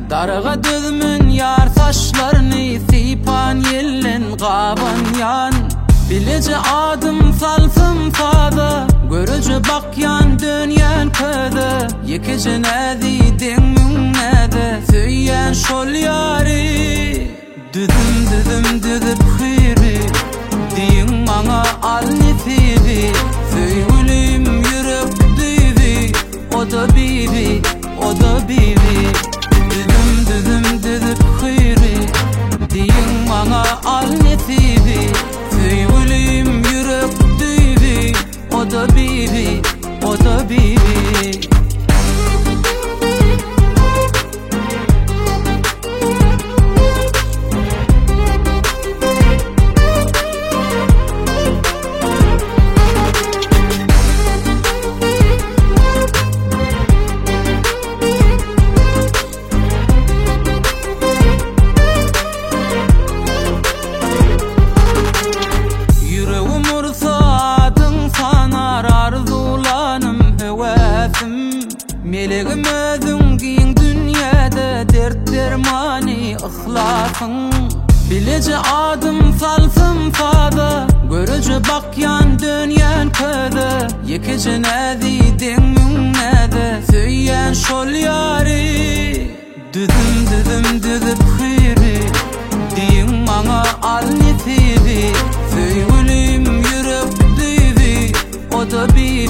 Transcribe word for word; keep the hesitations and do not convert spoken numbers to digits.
Darıga düzmün yar taşlarını sipan yellin gaban yan. Bilece adım salsın fada, görücü bak yan dünyen köde. Yekici nedi dingmin nede, söyyen şol yari. Düdüm düdüm düdüp hiri, diyin bana al nesibi. Söygülüm yürüp düvi, o da bibi, o da bibi. Düdüm düdüm düdüp hiri, diyin bana al nesibi. Söygülüm yürüp düvi, o da bibi, o da bibi. Meleğim özün giyin dünyada dert dermani ıhlasın. Bilece adım salsın fada, görücü bak yan dünyen köde. Yekici nedi dingmin nede, söyyen şol yari. Düdüm düdüm düdüp hiri, diyin bana al nesibi. Söygülüm yürüp düvi, o da bir